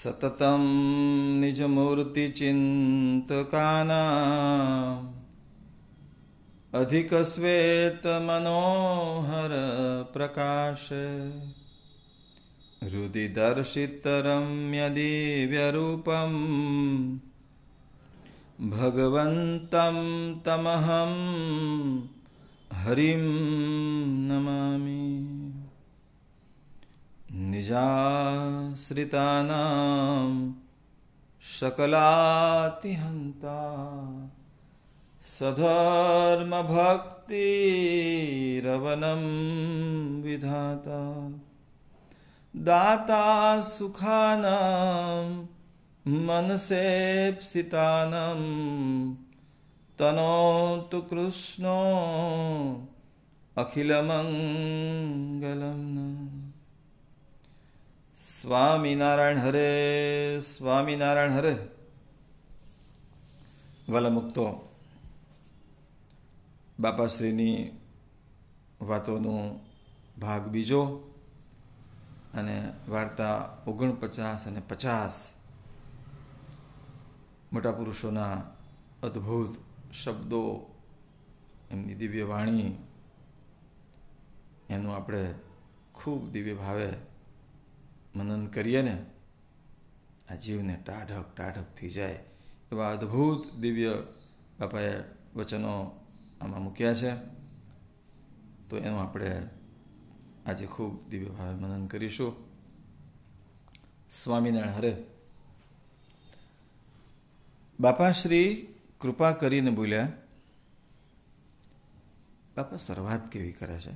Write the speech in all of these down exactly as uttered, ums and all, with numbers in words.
સતતમ નિજમૂર્તિચિંતકાનાં અધિકસ્વેત મનોહર પ્રકાશે હૃદિ દર્શિતરમ્ય દિવ્યરૂપમ ભગવન્તં તમહં હરિં નમામિ. નિજાશ્રિતાનાં શકલાતિહંતા સધર્મભક્તિરવનં વિધાતા દાતા સુખાનાં મનસેપ્સિતાનાં તનોતુ કૃષ્ણો અખિલમંગલમ. સ્વામિનારાયણ હરે, સ્વામિનારાયણ હરે. વાલા મુક્તો, બાપાશ્રીની વાતોનો ભાગ બીજો અને વાર્તા ઓગણપચાસ અને પચાસ મોટા પુરુષોના અદ્ભુત શબ્દો, એમની દિવ્ય વાણી, એનું આપણે ખૂબ દિવ્ય ભાવે મનન કરીએ ને આ જીવને ટાઢક ટાઢક થઈ જાય એવા અદ્ભુત દિવ્ય બાપાએ વચનો આમાં મૂક્યા છે. તો એનું આપણે આજે ખૂબ દિવ્ય ભાવે મનન કરીશું. સ્વામિનારાયણ હરે. બાપાશ્રી કૃપા કરીને બોલ્યા, બાપા શરૂઆત કેવી કરે છે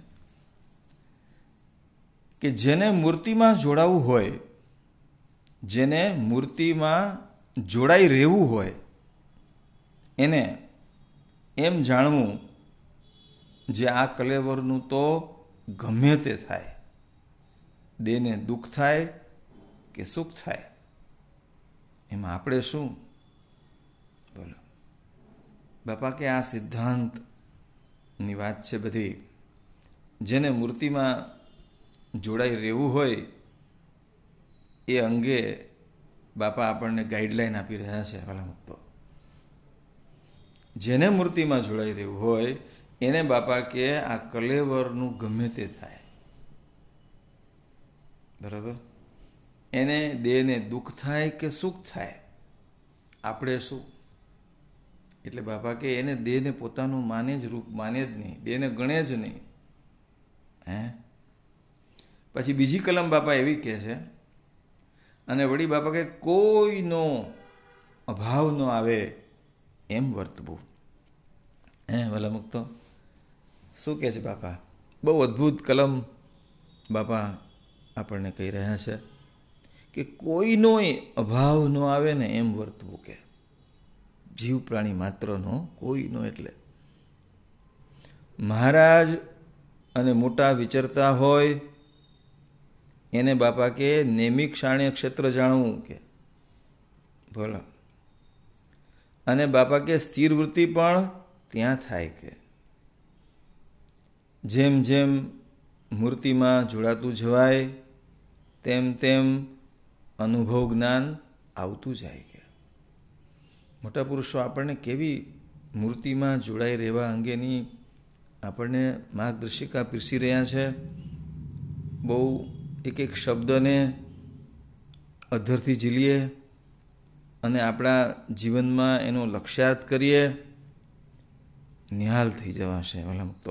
કે જેને મૂર્તિમાં જોડાવું હોય, જેને મૂર્તિમાં જોડાઈ રહેવું હોય, એને એમ જાણવું જે આ કલેવરનું તો ગમે તે થાય, દેહને દુઃખ થાય કે સુખ થાય, એમાં આપણે શું? બોલો બાપા કે આ સિદ્ધાંતની વાત છે બધી. જેને મૂર્તિમાં જોડાઈ રહેવું હોય એ અંગે બાપા આપણને ગાઈડલાઈન આપી રહ્યા છે. વાલા મુક્તો, જેને મૂર્તિમાં જોડાઈ રહેવું હોય એને બાપા કે આ કલેવરનું ગમે તે થાય, બરાબર, એને દેહને દુઃખ થાય કે સુખ થાય, આપણે શું? એટલે બાપા કે એને દેહને પોતાનું માને જ રૂપ માને જ નહીં, દેહને ગણે જ નહીં. હે પછી બીજી કલમ બાપા એવી કહે છે, અને વળી બાપા કે કોઈનો અભાવ ન આવે એમ વર્તવું. હે વાલા મુક્તો, શું કહે છે બાપા? બહુ અદ્ભુત કલમ બાપા આપણને કહી રહ્યા છે કે કોઈનો અભાવ ન આવે ને એમ વર્તવું. કે જીવ પ્રાણી માત્રનો કોઈનો, એટલે મહારાજ અને મોટા વિચરતા હોય એને બાપા કે નેમિક શાણ્ય ક્ષેત્ર જાણવું. કે બોલો, અને બાપા કે સ્થિર વૃત્તિ પણ ત્યાં થાય. કે જેમ જેમ મૂર્તિમાં જોડાતું જવાય તેમ તેમ અનુભવ જ્ઞાન આવતું જાય. કે મોટા પુરુષો આપણને કેવી મૂર્તિમાં જોડાઈ રહેવા અંગેની આપણને માર્ગદર્શિકા પીરસી રહ્યા છે. બહુ એક એક શબ્દને અધરથી ઝીલીએ અને આપણા જીવનમાં એનો લક્ષ્યાર્થ કરીએ, નિહાલ થઈ જવાશે. વાલા મુક્તો,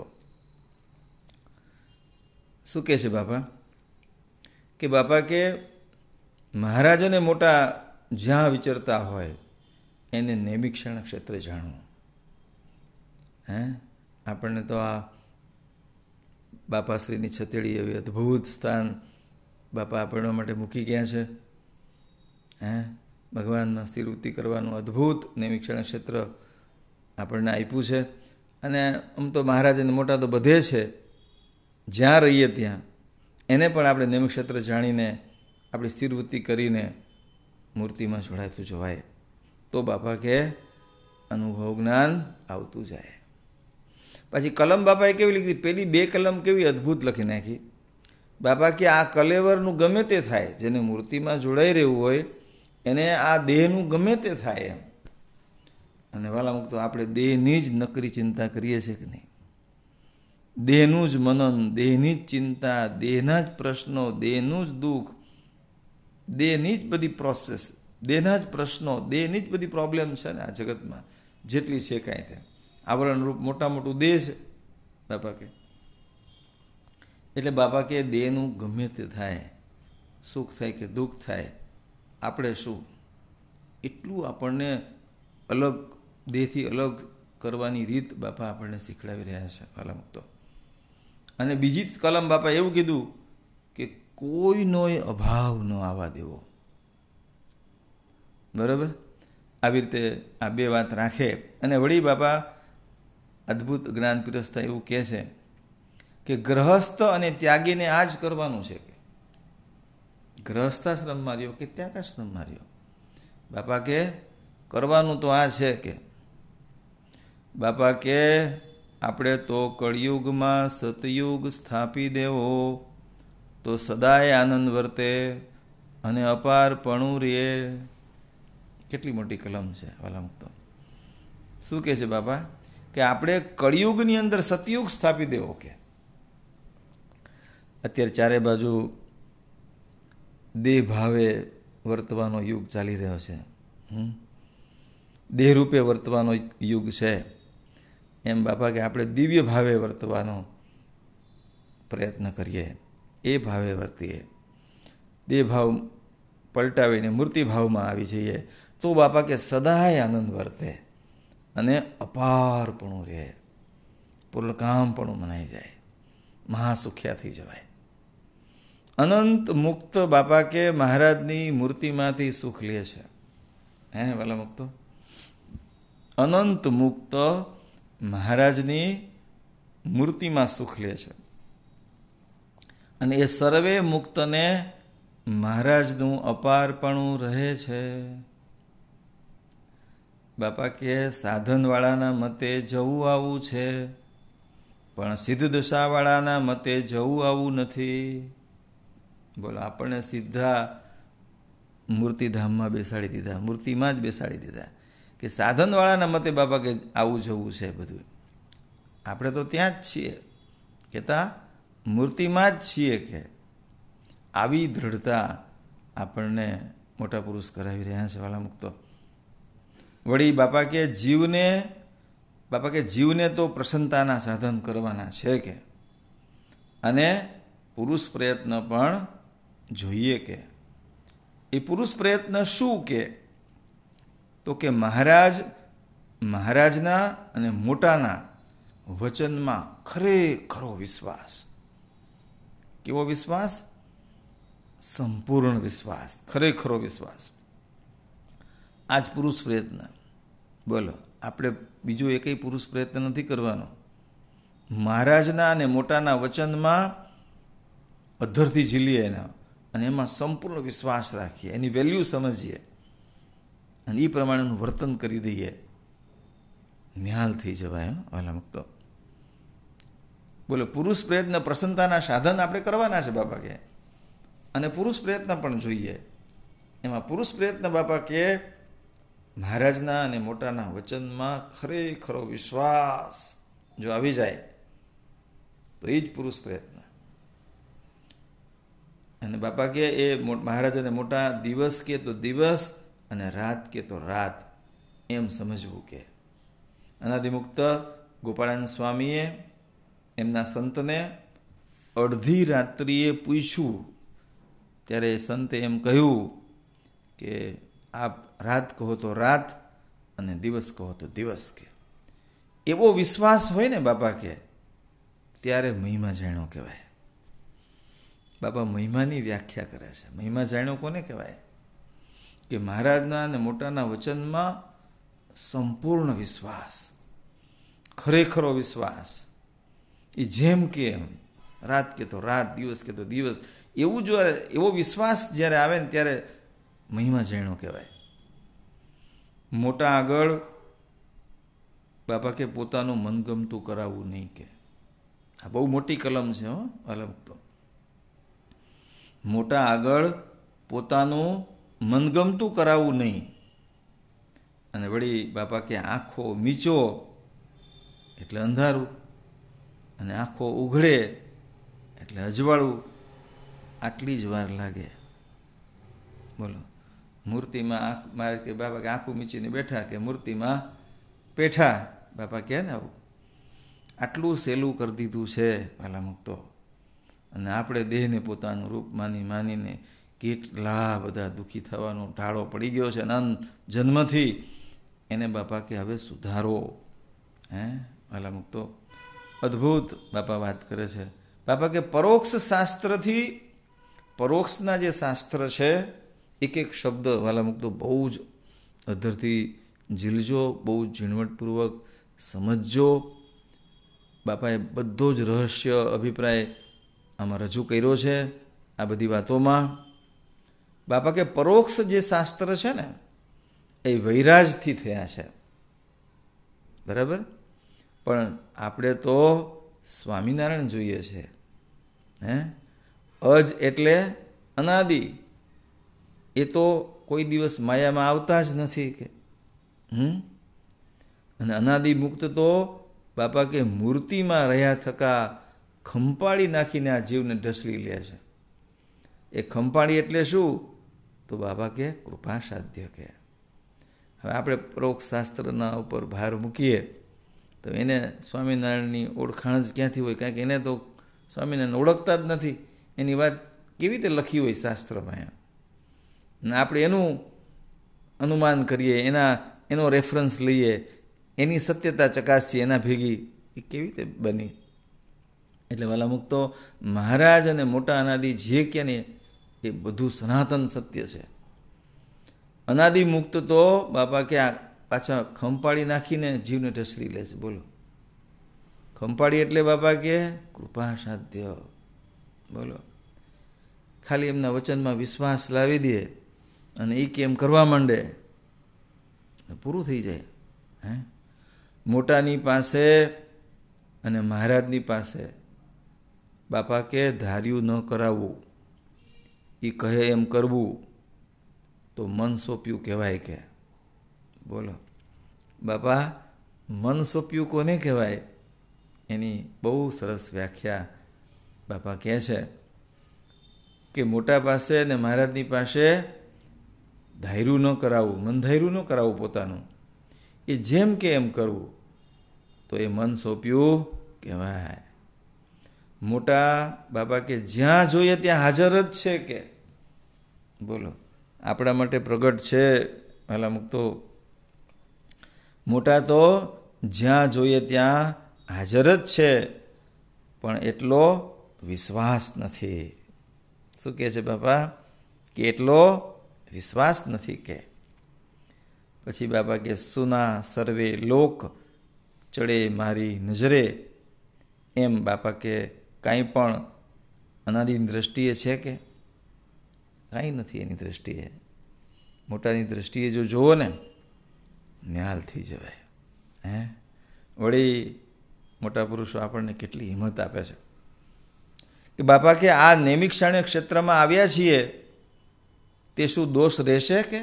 શું કહે છે બાપા? કે બાપા કે મહારાજ અને મોટા જ્યાં વિચરતા હોય એને નૈમિક્ષણ ક્ષેત્ર જાણવું. હે આપણને તો આ બાપાશ્રીની છતેડી એવી અદ્ભુત સ્થાન બાપા આપણને માટે મૂકી ગયા છે. હે ભગવાનમાં સ્થિરવૃત્તિ કરવાનું અદ્ભુત નૈમિક્ષણ ક્ષેત્ર આપણને આપ્યું છે. અને આમ તો મહારાજ અને મોટા તો બધે છે, જ્યાં રહીએ ત્યાં એને પણ આપણે નૈમિક ક્ષેત્ર જાણીને આપણી સ્થિરવૃત્તિ કરીને મૂર્તિમાં જોડાતું જવાય તો બાપા કે અનુભવ જ્ઞાન આવતું જાય. પછી કલમ બાપાએ કેવી લીધી? પેલી બે કલમ કેવી અદ્ભુત લખી નાખી. બાપા કે આ કલેવરનું ગમે તે થાય, જેને મૂર્તિમાં જોડાઈ રહેવું હોય એને આ દેહનું ગમે તે થાય એમ. અને વાલા મુક્તો આપણે દેહની જ નકરી ચિંતા કરીએ છીએ કે નહીં? દેહનું જ મનન, દેહની જ ચિંતા, દેહના જ પ્રશ્નો, દેહનું જ દુઃખ, દેહની જ બધી પ્રોસેસ, દેહના જ પ્રશ્નો, દેહની જ બધી પ્રોબ્લેમ છે ને આ જગતમાં જેટલી છે કાંઈ તે આવરણ રૂપ મોટા મોટું દેહ છે બાપા કે. એટલે બાપા કે દેહનું ગમે તે થાય, સુખ થાય કે દુઃખ થાય, આપણે શું એટલું આપણને અલગ દેહથી અલગ કરવાની રીત બાપા આપણને શીખડાવી રહ્યા છે વાલા મુક્તો. અને બીજી જ કલમ બાપા એવું કીધું કે કોઈનો અભાવ ન આવવા દેવો. બરાબર? આવી રીતે આ બે વાત રાખે. અને વળી બાપા અદ્ભુત જ્ઞાન પીરસતા એવું કહે છે કે ગ્રહસ્થ અને ત્યાગીને આ જ કરવાનું છે. કે ગ્રહસ્થાશ્રમમાં રહ્યો કે ત્યાગાશ્રમમાં રહ્યો, બાપા કે કરવાનું તો આ છે. કે બાપા કે આપણે તો કળિયુગમાં સતયુગ સ્થાપી દેવો તો સદાય આનંદ વર્તે અને અપારપણું રહે. કેટલી મોટી કલમ છે વાલા મુક્તો. શું કહે છે બાપા? કે આપણે કળિયુગની અંદર સતયુગ સ્થાપી દેવો. કે અત્યારે ચારે બાજુ દેહ ભાવે વર્તવાનો યુગ ચાલી રહ્યો છે. દેહરૂપે વર્તવાનો યુગ છે. એમ બાપા કે આપણે દિવ્ય ભાવે વર્તવાનો પ્રયત્ન કરીએ, એ ભાવે વર્તીએ, દેહ ભાવ પલટાવીને મૂર્તિ ભાવમાં આવી જઈએ તો બાપા કે સદાય આનંદ વર્તે અને અપારપણું રહે, પૂર્ણકામપણું મનાઈ જાય, મહાસુખ્યા થઈ જવાય. અનંત મુક્ત બાપા કે મહારાજની મૂર્તિમાંથી સુખ લે છે. હે વાલા મુક્તો? અનંત મુક્ત મહારાજની મૂર્તિમાં સુખ લે છે. અને એ સર્વે મુક્તને મહારાજનું અપારપણું રહે છે. બાપા કે સાધનવાળાના મતે જવું આવું છે, પણ સિદ્ધ દશાવાળાના મતે જવું આવું નથી. બોલો, આપણને સીધા મૂર્તિધામમાં બેસાડી દીધા, મૂર્તિમાં જ બેસાડી દીધા. કે સાધનવાળાના મતે બાપા કે આવું જવું છે બધું. આપણે તો ત્યાં જ છીએ, કહેતા મૂર્તિમાં જ છીએ. કે આવી દ્રઢતા આપણને મોટા પુરુષ કરાવી રહ્યા છે વાલા મુક્તો. વળી બાપા કે જીવને બાપા કે જીવને તો પ્રસન્નતાના સાધન કરવાના છે. કે અને પુરુષ પ્રયત્ન પણ જોઈએ. કે એ પુરુષ પ્રયત્ન શું? કે તો કે મહારાજ મહારાજના અને મોટાના વચનમાં ખરેખરો વિશ્વાસ. કેવો વિશ્વાસ? સંપૂર્ણ વિશ્વાસ, ખરેખરો વિશ્વાસ. આ જ પુરુષ પ્રયત્ન. બોલો, આપણે બીજો એકેય પુરુષ પ્રયત્ન નથી કરવાનો. મહારાજના અને મોટાના વચનમાં અધ્ધરથી ઝીલીએ એના અને એમાં સંપૂર્ણ વિશ્વાસ રાખીએ, એની વેલ્યુ સમજીએ અને એ પ્રમાણેનું વર્તન કરી દઈએ. નિહાલ થઈ જવાય વાલા મુક્તો. બોલો, પુરુષ પ્રયત્ન પ્રસન્નતાના સાધન આપણે કરવાના છે બાપા કે, અને પુરુષ પ્રયત્ન પણ જોઈએ. એમાં પુરુષ પ્રયત્ન બાપા કે મહારાજના અને મોટાના વચનમાં ખરેખરો વિશ્વાસ જો આવી જાય તો એ જ પુરુષ પ્રયત્ન. અને બાપા કે એ મહારાજ અને મોટા દિવસ કે તો દિવસ અને રાત કે તો રાત એમ સમજવું. કે અનાદિમુક્ત ગોપાળાનંદ સ્વામીએ એમના સંતને અડધી રાત્રિએ પૂછ્યું, ત્યારે સંતે એમ કહ્યું કે આપ રાત કહો તો રાત અને દિવસ કહો તો દિવસ. કે એવો વિશ્વાસ હોય ને બાપા કે ત્યારે મહિમા જાણ્યો કહેવાય. બાપા મહિમાની વ્યાખ્યા કરે છે. મહિમા જાણ્યો કોને કહેવાય? કે મહારાજના અને મોટાના વચનમાં સંપૂર્ણ વિશ્વાસ, ખરેખરો વિશ્વાસ. એ જેમ કે એમ રાત કે તો રાત, દિવસ કે તો દિવસ, એવું જો એવો વિશ્વાસ જ્યારે આવે ને ત્યારે મહિમા જાણ્યો કહેવાય. મોટા આગળ બાપા કે પોતાનું મનગમતું કરાવવું નહીં. કે આ બહુ મોટી કલમ છે હો વાલા ભક્તો. મોટા આગળ પોતાનું મનગમતું કરાવવું નહીં. અને વળી બાપા કે આંખો મીચો એટલે અંધારું, અને આંખો ઉઘડે એટલે અજવાળું. આટલી જ વાર લાગે. બોલો, મૂર્તિમાં આંખ મારે કે બાપા કે આંખું મીચીને બેઠા કે મૂર્તિમાં પેઠા, બાપા કહે ને આવું. આટલું સહેલું કરી દીધું છે પાલા મુક્તો. અને આપણે દેહને પોતાનું રૂપ માની માનીને કેટલા બધા દુઃખી થવાનો ઢાળો પડી ગયો છે અનંત જન્મથી. એને બાપા કે હવે સુધારો. હે પાલા મુક્તો અદ્ભુત બાપા વાત કરે છે. બાપા કે પરોક્ષ શાસ્ત્રથી, પરોક્ષના જે શાસ્ત્ર છે એક એક શબ્દ વાલા મુક્તો બહુ જ અધરથી ઝીલજો, બહુ જ ઝીણવટપૂર્વક સમજજો. બાપાએ બધો જ રહસ્ય અભિપ્રાય આમાં રજૂ કર્યો છે આ બધી વાતોમાં. બાપા કે પરોક્ષ જે શાસ્ત્ર છે ને એ વૈરાજથી થયા છે, બરાબર. પણ આપણે તો સ્વામિનારાયણ જોઈએ છે. હે અજ એટલે અનાદિ, એ તો કોઈ દિવસ માયામાં આવતા જ નથી કે. હમ અને અનાદિ મુક્ત તો બાપા કે મૂર્તિમાં રહ્યા થકા ખંપાળી નાખીને આ જીવને ઢસલી લે છે. એ ખંપાળી એટલે શું? તો બાપા કે કૃપા સાધ્ય કે. હવે આપણે પરોક્ષ શાસ્ત્રના ઉપર ભાર મૂકીએ તો એને સ્વામિનારાયણની ઓળખાણ જ ક્યાંથી હોય? કારણ કે એને તો સ્વામિનારાયણ ઓળખતા જ નથી. એની વાત કેવી રીતે લખી હોય શાસ્ત્રમાં એમ, ને આપણે એનું અનુમાન કરીએ, એના એનો રેફરન્સ લઈએ, એની સત્યતા ચકાસીએ એના ભેગી, એ કેવી રીતે બની? એટલે વાલા મુક્તો મહારાજ અને મોટા અનાદિ જે કે ને એ બધું સનાતન સત્ય છે. અનાદિ મુક્ત તો બાપા કે આ પાછા ખંપાળી નાખીને જીવને ઢસડી લે છે. બોલો, ખંપાળી એટલે બાપા કે કૃપા સાધ્ય. બોલો, ખાલી એમના વચનમાં વિશ્વાસ લાવી દે અને એ કેમ કરવા માંડે, પૂરું થઈ જાય. હે મોટાની પાસે અને મહારાજની પાસે બાપા કે ધાર્યું ન કરાવવું, એ કહે એમ કરવું તો મન સોંપ્યું કહેવાય કે. બોલો બાપા, મન સોંપ્યું કોને કહેવાય? એની બહુ સરસ વ્યાખ્યા બાપા કહે છે કે મોટા પાસે અને મહારાજની પાસે ધાર્યું ન કરાવવું, મન ધાર્યું ન કરાવવું પોતાનું, એ જેમ કે એમ કરવું તો એ મન સોંપ્યું કહેવાય. મોટા બાપા કે જ્યાં જોઈએ ત્યાં હાજર જ છે કે. બોલો, આપણા માટે પ્રગટ છે પહેલા મુક્તો. મોટા તો જ્યાં જોઈએ ત્યાં હાજર જ છે, પણ એટલો વિશ્વાસ નથી. શું કહે છે બાપા? કે એટલો વિશ્વાસ નથી કે. પછી બાપા કે સુના સર્વે લોક ચડે મારી નજરે. એમ બાપા કે કાંઈ પણ અનાદિની દ્રષ્ટિએ છે કે? કાંઈ નથી એની દ્રષ્ટિએ. મોટાની દ્રષ્ટિએ જો જુઓ ને ન્યાલ થઈ જવાય. હે વળી મોટા પુરુષો આપણને કેટલી હિંમત આપે છે કે બાપા કે આ નૈમિષારણ્ય ક્ષેત્રમાં આવ્યા છીએ તે શું દોષ રહેશે કે?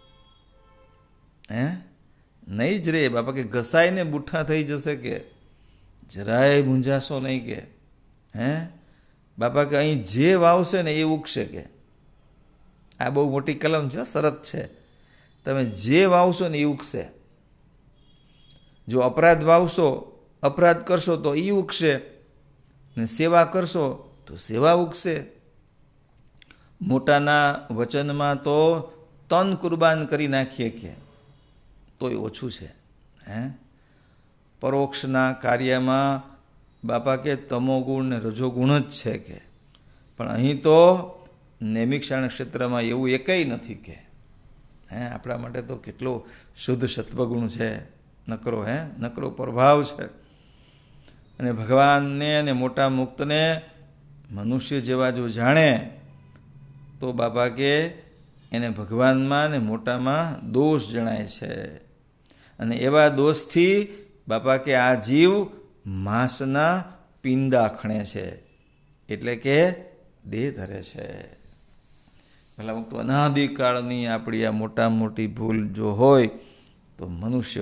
હે નહીં જ રે બાપા કે. ઘસાઈને બુઠ્ઠા થઈ જશે કે. જરાય મૂંઝાશો નહીં કે. હે બાપા કે અહીં જે વાવશે ને એ ઉગશે કે. આ બહુ મોટી કલમ છે, શરત છે. તમે જે વાવશો ને એ ઉગશે. જો અપરાધ વાવશો, અપરાધ કરશો તો એ ઉગશે, ને સેવા કરશો તો સેવા ઉગશે. મોટાના વચનમાં તો તન કુરબાન કરી નાખીએ કે તોય ઓછું છે. હે પરોક્ષના કાર્યમાં બાપા કે તમોગુણ ને રજોગુણ જ છે કે. પણ અહીં તો નૈમિષારણ્ય ક્ષેત્રમાં એવું એકેય નથી કે. હે આપણા માટે તો કેટલો શુદ્ધ સત્વગુણ છે, નકરો હે નકરો પ્રભાવ છે. અને ભગવાનને અને મોટા મુક્તને મનુષ્ય જેવા જો જાણે તો બાપા કે એને ભગવાનમાં ને મોટામાં દોષ જણાય છે. અને એવા દોષથી બાપા કે આ જીવ માંસના પિંડા ખણે છે, એટલે કે દેહ ધરે છે. પહેલાં મૂકતો અનાદિકાળની આપણી આ મોટા મોટી ભૂલ જો હોય તો મનુષ્ય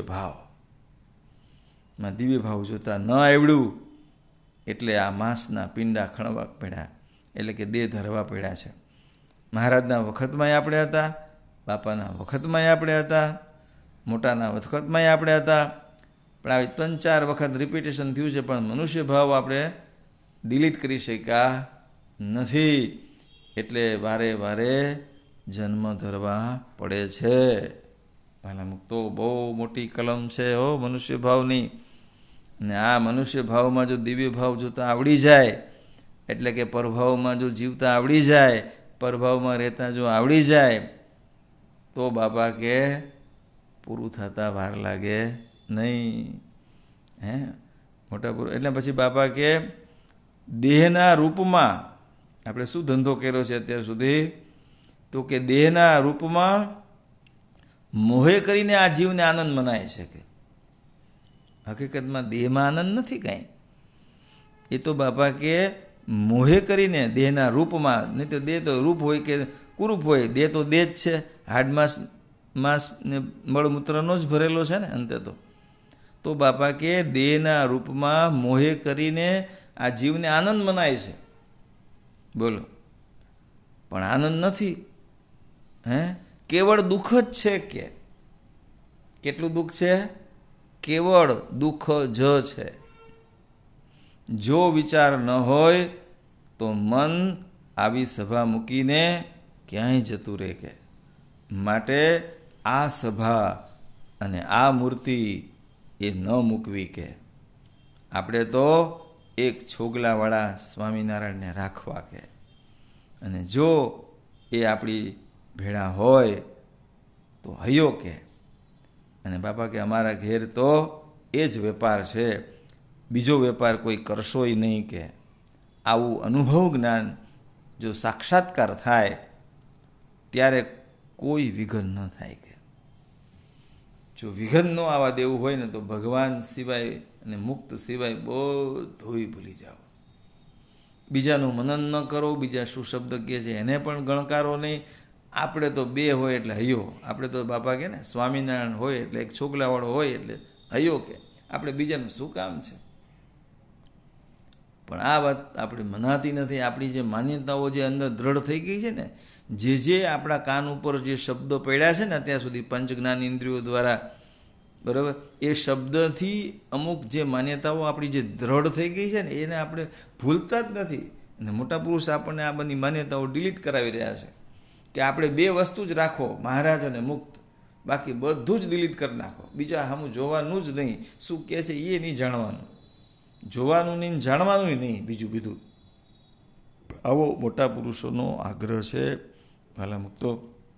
ભાવમાં દિવ્ય ભાવ જોતા ન આવડ્યું એટલે આ માંસના પિંડા ખણવા પડ્યા, એટલે કે દેહ ધરવા પડ્યા છે. મહારાજના વખતમાંય આપણે હતા, બાપાના વખતમાંય આપણે હતા, મોટાના વખતમાંય આપણે હતા, પણ આવી ત્રણ ચાર વખત રિપીટેશન થયું છે, પણ મનુષ્ય ભાવ આપણે ડિલીટ કરી શક્યા નથી. એટલે વારે વારે જન્મ ધરવા પડે છે. પહેલા મુક્તો બહુ મોટી કલમ છે હો મનુષ્ય ભાવની. ને આ મનુષ્ય ભાવમાં જો દિવ્ય ભાવ જોતા આવડી જાય, એટલે કે પરભાવમાં જો જીવતા આવડી જાય, પરભાવમાં રહેતા જો આવડી જાય, તો બાપા કે પૂરું થતા વાર લાગે નહીં. હે મોટા પૂરું એટલે પછી બાપા કે દેહના રૂપમાં આપણે શું ધંધો કર્યો છે અત્યાર સુધી, તો કે દેહના રૂપમાં મોહે કરીને આ જીવને આનંદ મનાય છે. કે હકીકતમાં દેહમાં આનંદ નથી કાંઈ, એ તો બાપા કે મોહે કરીને દેહના રૂપમાં, નહીં તો દેહ તો રૂપ હોય કે કુરૂપ હોય, દેહ તો દેહ જ છે, હાડ માંસ માંસ ને મળમૂત્રનો જ ભરેલો છે ને અંતે તો. તો બાપા કે દેહના રૂપમાં મોહે કરીને આ જીવને આનંદ મનાય છે. બોલો, પણ આનંદ નથી, હે કેવળ દુઃખ જ છે. કે કેટલું દુઃખ છે? કેવળ દુઃખ જ છે. જો વિચાર ન હોય તો મન આવી સભા મૂકીને ક્યાંય જતું રહે. કે માટે આ સભા અને આ મૂર્તિ એ ન મૂકવી. કે આપણે તો એક છોગલાવાળા સ્વામિનારાયણને રાખવા. કે અને જો એ આપણી ભેળા હોય તો હૈયો. કે અને બાપા કે અમારા ઘેર તો એ જ વેપાર છે, બીજો વેપાર કોઈ કરશોય નહીં. કે આવું અનુભવ જ્ઞાન જો સાક્ષાત્કાર થાય ત્યારે કોઈ વિઘન ન થાય. કે જો વિઘન ન આવવા દેવું હોય ને તો ભગવાન સિવાય અને મુક્ત સિવાય બધું ભૂલી જાઓ. બીજાનું મનન ન કરો, બીજા શું શબ્દ કહે છે એને પણ ગણકારો નહીં. આપણે તો બે હોય એટલે હૈયો. આપણે તો બાપા કે ને સ્વામિનારાયણ હોય એટલે એક છોકલાવાળો હોય એટલે હૈયો. કે આપણે બીજાનું શું કામ છે? પણ આ વાત આપણે મનાતી નથી. આપણી જે માન્યતાઓ જે અંદર દ્રઢ થઈ ગઈ છે ને, જે જે આપણા કાન ઉપર જે શબ્દો પડ્યા છે ને અત્યાર સુધી પંચ જ્ઞાન ઇન્દ્રિયો દ્વારા, બરાબર, એ શબ્દથી અમુક જે માન્યતાઓ આપણી જે દ્રઢ થઈ ગઈ છે ને એને આપણે ભૂલતા જ નથી. અને મોટા પુરુષ આપણને આ બધી માન્યતાઓ ડિલીટ કરાવી રહ્યા છે કે આપણે બે વસ્તુ જ રાખો, મહારાજ અને મુક્ત, બાકી બધું જ ડિલીટ કરી નાખો. બીજા સામું જોવાનું જ નહીં, શું કહે છે એ નહીં જાણવાનું, જોવાનું નહીં, જાણવાનું નહીં, બીજું બીજું. આવો મોટા પુરુષોનો આગ્રહ છે વાલા મુક્તો.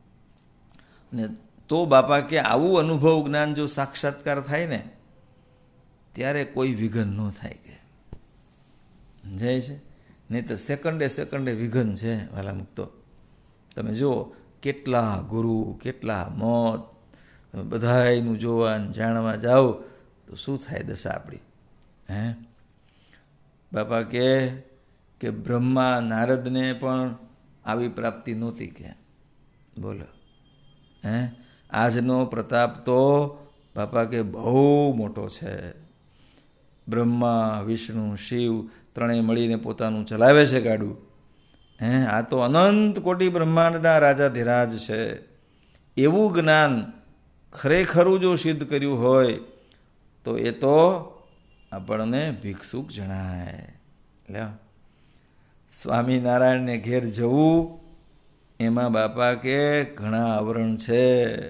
અને તો બાપા કે આવું અનુભવ જ્ઞાન જો સાક્ષાત્કાર થાય ને ત્યારે કોઈ વિઘન ન થાય. કે સમજાય છે? નહીં તો સેકન્ડે સેકન્ડે વિઘન છે વાલા મુક્તો. તમે જુઓ કેટલા ગુરુ, કેટલા મત, તમે બધાયનું જોવા જાણવા જાઓ તો શું થાય દશા આપણી? હે બાપા કે કે બ્રહ્મા નારદને પણ આવી પ્રાપ્તિ નહોતી. કે બોલો, હે આજનો પ્રતાપ તો બાપા કે બહુ મોટો છે. બ્રહ્મા, વિષ્ણુ, શિવ ત્રણેય મળીને પોતાનું ચલાવે છે ગાડું. હે આ તો અનંત કોટી બ્રહ્માંડના રાજાધિરાજ છે. એવું જ્ઞાન ખરેખરું જો સિદ્ધ કર્યું હોય તો એ તો આપણને ભિક્ષુક જણાય. લે સ્વામિનારાયણને ઘેર જવું એમાં બાપા કે ઘણા આવરણ છે.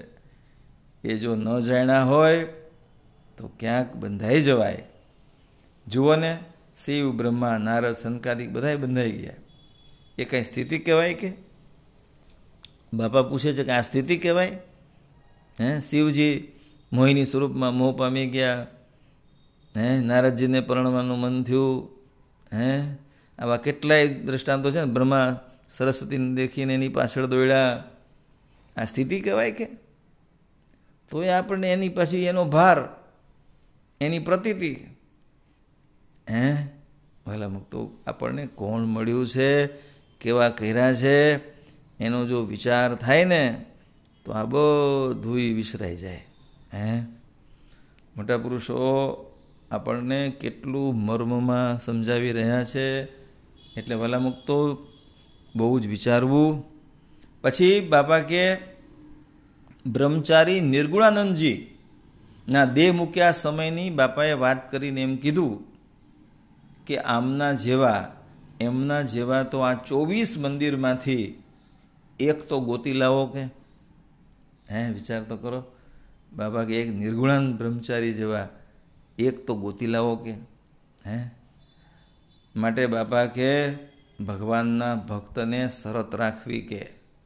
એ જો ન જાણ્યા હોય તો ક્યાંક બંધાઈ જવાય. જુઓ ને, શિવ, બ્રહ્મા, નારદ, સનકાદિક બધાય બંધાઈ ગયા. એ કઈ સ્થિતિ કહેવાય? કે બાપા પૂછે છે કે આ સ્થિતિ કહેવાય? હે શિવજી મોહિની સ્વરૂપમાં મોહ પામી ગયા, હે નારદજીને પરણવાનું મન થયું, હે આવા કેટલાય દ્રષ્ટાંતો છે ને. બ્રહ્મા સરસ્વતીને દેખીને એની પાછળ દોડ્યા. આ સ્થિતિ કહેવાય? કે તો એ આપણને એની પછી એનો ભાર, એની પ્રતીતિ. હે ભલા મુક્તો આપણને કોણ મળ્યું છે, કેવા કર્યા છે એનો જો વિચાર થાય ને તો આ બધું વિસરાઈ જાય. હે મોટા પુરુષો આપણને કેટલું મર્મમાં સમજાવી રહ્યા છે, એટલે વલા મુક્તો બહુ જ વિચારવું. પછી બાપા કે બ્રહ્મચારી નિર્ગુણાનંદજી ના દેહ મૂક્યા સમયની બાપાએ વાત કરીને એમ કીધું કે આમના જેવા એમના જેવા તો આ ચોવીસ મંદિરમાંથી એક તો ગોતી લાવો કે. હે વિચાર તો કરો. બાબા કે એક નિર્ગુણાનંદ બ્રહ્મચારી જેવા એક તો ગોતી લાવો કે. હે માટે બાપા કે ભગવાનના ભક્તને શરત રાખવી કે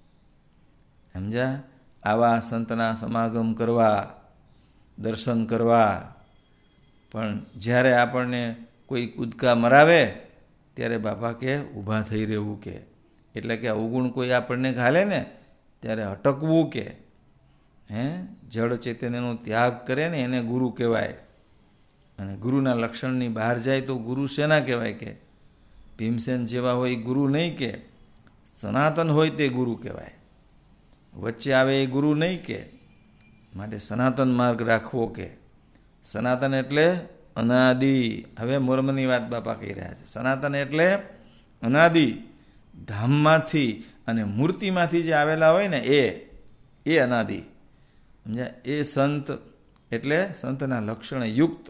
સમજ્યા, આવા સંતના સમાગમ કરવા, દર્શન કરવા. પણ જ્યારે આપણને કોઈ કૂદકા મરાવે ત્યારે બાપા કે ઊભા થઈ રહેવું કે. એટલે કે અવગુણ કોઈ આપણને ઘાલે ને ત્યારે અટકવું કે. હે જળ ચૈતન્યનો ત્યાગ કરે ને એને ગુરુ કહેવાય. અને ગુરુના લક્ષણની બહાર જાય તો ગુરુ શેના કહેવાય કે ભીમસેન જેવા હોય ગુરુ નહીં કે, સનાતન હોય તે ગુરુ કહેવાય. વચ્ચે આવે એ ગુરુ નહીં કે. માટે સનાતન માર્ગ રાખવો કે. સનાતન એટલે અનાદિ. હવે મોરમની વાત બાપા કહી રહ્યા છે. સનાતન એટલે અનાદિ, ધામમાંથી અને મૂર્તિમાંથી જે આવેલા હોય ને એ એ અનાદિ. સમજ્યા? એ સંત એટલે સંતના લક્ષણે યુક્ત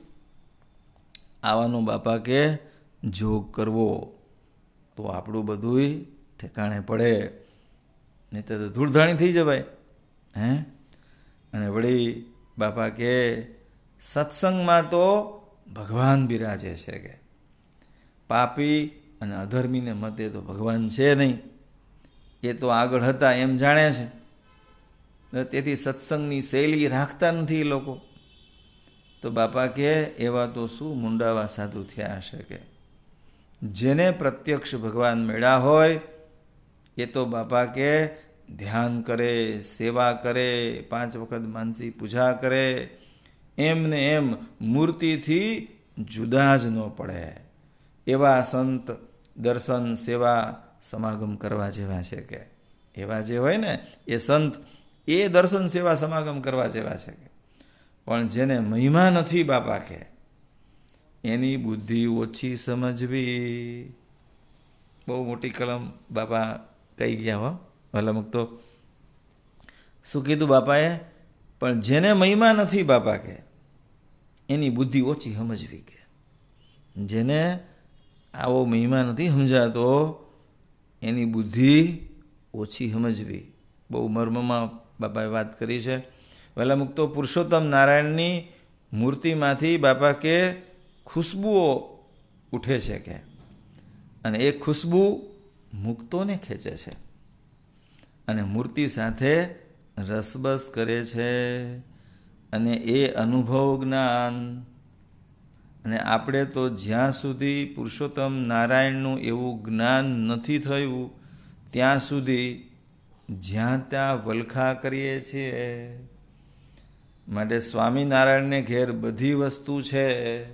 આવાનું બાપા કે જોગ કરવો તો આપણું બધું ઠેકાણે પડે, નહીં તો ધૂળધાણી થઈ જવાય. હે અને વળી બાપા કે સત્સંગમાં તો ભગવાન બિરાજે છે કે પાપી અને અધર્મીને મતે તો ભગવાન છે નહીં, એ તો આગળ હતા એમ જાણે છે. તેથી સત્સંગની શૈલી રાખતા નથી એ લોકો. તો બાપા કે એવા તો શું મુંડાવા સાધુ થયા હશે કે જેને પ્રત્યક્ષ ભગવાન મળ્યા હોય એ તો બાપા કે ધ્યાન કરે, સેવા કરે, પાંચ વખત માનસી પૂજા કરે, એમને એમ મૂર્તિથી જુદા જ ન પડે. એવા સંત દર્શન સેવા સમાગમ કરવા જેવા છે કે એવા જે હોય ને એ સંત એ દર્શન સેવા સમાગમ કરવા જેવા છે કે. પણ જેને મહિમા નથી બાપા કે એની બુદ્ધિ ઓછી સમજવી. બહુ મોટી કલમ બાપા કહી ગયા હો ભલા મુક્તો. શું કીધું બાપાએ? પણ જેને મહિમા નથી બાપા કે એની બુદ્ધિ ઓછી સમજવી કે. જેને આવો મહિમા નથી સમજાતો એની બુદ્ધિ ઓછી સમજવી. બહુ મર્મમાં બાપાએ વાત કરી છે. વહેલા મુક્તો પુરુષોત્તમ નારાયણની મૂર્તિમાંથી બાપા કે ખુશ્બુઓ ઉઠે છે કે અને એ ખુશ્બુ મુક્તોને ખેંચે છે અને મૂર્તિ સાથે રસબસ કરે છે અને એ અનુભવ જ્ઞાન. અને આપણે તો જ્યાં સુધી પુરુષોત્તમ નારાયણનું એવું જ્ઞાન નથી થયું ત્યાં સુધી જ્યાં ત્યાં વલખા કરીએ છીએ. માટે સ્વામિનારાયણને ઘેર બધી વસ્તુ છે.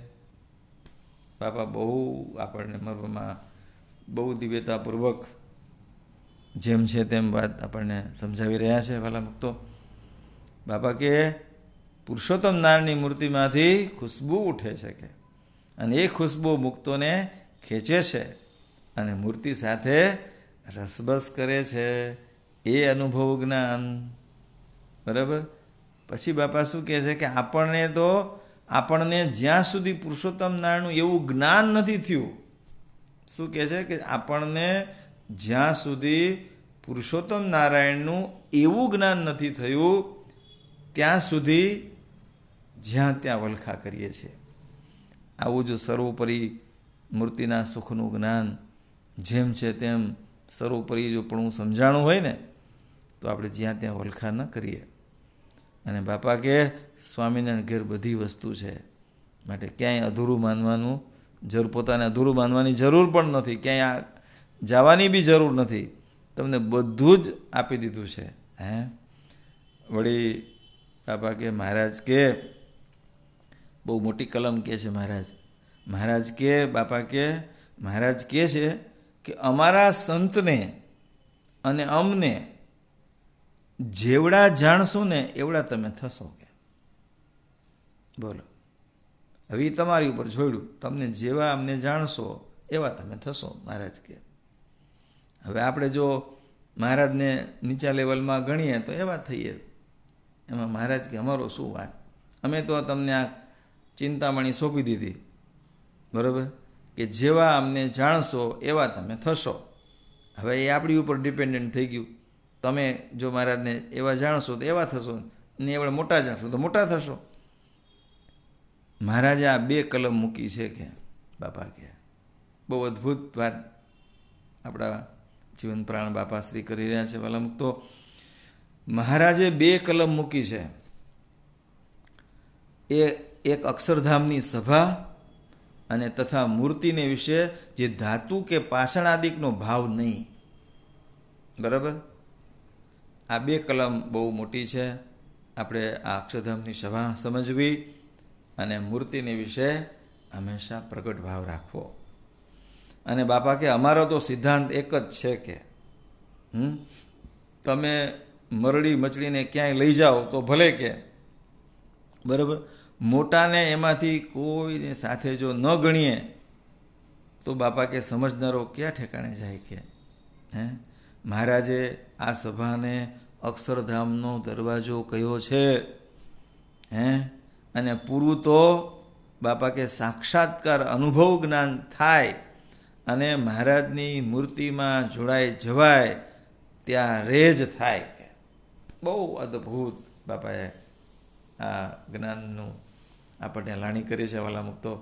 બાપા બહુ આપણને મર્મમાં બહુ દિવ્યતાપૂર્વક જેમ છે તેમ વાત આપણને સમજાવી રહ્યા છે. વાલા મુક્તો બાપા કે પુરુષોત્તમ નારાયણની મૂર્તિમાંથી ખુશ્બુ ઉઠે છે કે અને એ ખુશ્બુ મુક્તોને ખેંચે છે અને મૂર્તિ સાથે રસબસ કરે છે. એ અનુભવ જ્ઞાન. બરાબર. પછી બાપા શું કહે છે કે આપણને તો આપણને જ્યાં સુધી પુરુષોત્તમ નારાયણનું એવું જ્ઞાન નથી થયું. શું કહે છે કે આપણને જ્યાં સુધી પુરુષોત્તમ નારાયણનું એવું જ્ઞાન નથી થયું ત્યાં સુધી જ્યાં ત્યાં વલખા કરીએ છીએ. આવું જો સર્વોપરી મૂર્તિના સુખનું જ્ઞાન જેમ છે તેમ સર્વોપરી જો પણ સમજાણું હોય ને તો આપણે જ્યાં ત્યાં વલખા ન કરીએ. અને બાપા કે સ્વામિનારાયણ ઘેર બધી વસ્તુ છે માટે ક્યાંય અધૂરું માનવાનું જરૂર પોતાને અધૂરું માનવાની જરૂર પણ નથી. ક્યાંય જવાની બી જરૂર નથી. તમને બધું જ આપી દીધું છે. હે વળી બાપા કે મહારાજ કે બહુ મોટી કલમ કહે છે મહારાજ. મહારાજ કે બાપા કે મહારાજ કહે છે કે અમારા સંતને અને અમને જેવડા જાણશો ને એવડા તમે થશો કે. બોલો, હવે તમારી ઉપર છોડ્યું. તમને જેવા અમને જાણશો એવા તમે થશો, મહારાજ કે. હવે આપણે જો મહારાજને નીચા લેવલમાં ગણીએ તો એવા થઈએ. એમાં મહારાજ કે અમારો શું વાત, અમે તો તમને આ ચિંતામણી સોંપી દીધી, બરાબર, કે જેવા અમને જાણશો એવા તમે થશો. હવે એ આપણી ઉપર ડિપેન્ડન્ટ થઈ ગયું. તમે જો મહારાજને એવા જાણશો તો એવા થશો, ને એવડે મોટા જાણશો તો મોટા થશો. મહારાજે આ બે કલમ મૂકી છે કે બાપા કે. બહુ અદ્ભુત વાત આપણા જીવન પ્રાણ બાપા શ્રી કરી રહ્યા છે. વાલા મુક્તો, મહારાજે બે કલમ મૂકી છે. એ એક અક્ષરધામની સભા અને તથા મૂર્તિને વિશે જે ધાતુ કે પાષાણાદિકનો ભાવ નહીં. બરાબર, આ બે કલમ બહુ મોટી છે. આપણે આ અક્ષરધામની સભા સમજવી અને મૂર્તિને વિશે હંમેશા પ્રગટ ભાવ રાખવો. અને બાપા કે અમારો તો સિદ્ધાંત એક જ છે કે હમ તમે મરડી મચડીને ક્યાંય લઈ જાઓ તો ભલે કે, બરાબર, મોટાને એમાંથી કોઈને સાથે જો ન ગણીએ તો બાપા કે સમજનારો ક્યાં ઠેકાણે જાય કે. હે, મહારાજે આ સભાને અક્ષરધામનો દરવાજો કયો છે. હે, અને પૂરું તો બાપા કે સાક્ષાત્કાર અનુભવ જ્ઞાન થાય અને મહારાજની મૂર્તિમાં જોડાઈ જવાય ત્યારે જ થાય કે. બહુ અદ્ભુત બાપાએ આ જ્ઞાનનું આપણને લાણી કરી છે. વાલા મુક્તો,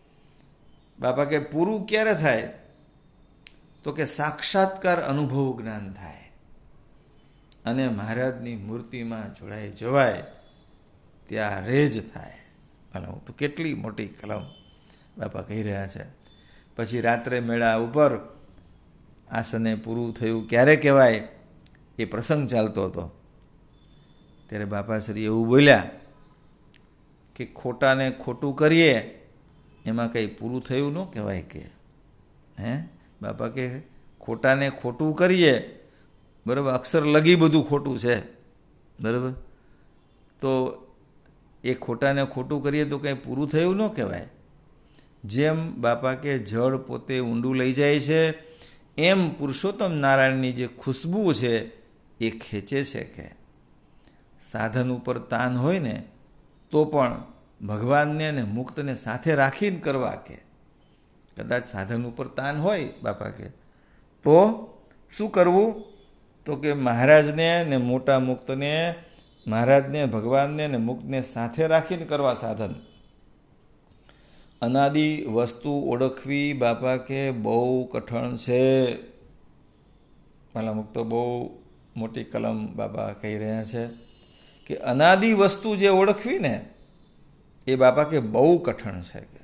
બાપા કે પૂરું ક્યારે થાય તો કે સાક્ષાત્કાર અનુભવ જ્ઞાન થાય અને મહારાજની મૂર્તિમાં જોડાઈ જવાય ત્યારે જ થાય. વાલા તો કેટલી મોટી કલમ બાપા કહી રહ્યા છે. પછી રાત્રે મેળા ઉપર આસને પૂરું થયું ક્યારે કહેવાય એ પ્રસંગ ચાલતો હતો. ત્યારે બાપાશ્રી એવું બોલ્યા કે ખોટાને ખોટું કરીએ એમાં કંઈ પૂરું થયું ન કહેવાય કે. હે બાપા કે ખોટાને ખોટું કરીએ, બરાબર, અક્ષર લગી બધું ખોટું છે, બરાબર, તો એ ખોટાને ખોટું કરીએ તો કંઈ પૂરું થયું ન કહેવાય. જેમ બાપા કે જળ પોતે ઊંડું લઈ જાય છે એમ પુરુષોત્તમ નારાયણની જે ખુશ્બુ છે એ ખેંચે છે કે. સાધન ઉપર તાન હોય ને તો પણ ભગવાનને અને મુક્તને સાથે રાખીને કરવા કે. કદાચ સાધન ઉપર તાન હોય બાપા કે તો શું કરવું તો કે મહારાજને ને મોટા મુક્તને, મહારાજને, ભગવાનને ને મુક્તને સાથે રાખીને કરવા સાધન. અનાદિ વસ્તુ ઓળખવી બાપા કે બહુ કઠણ છે. માલા મુક્તો બહુ મોટી કલમ બાપા કહી રહ્યા છે કે અનાદિ વસ્તુ જે ઓળખવી ને એ બાપા કે બહુ કઠણ છે કે.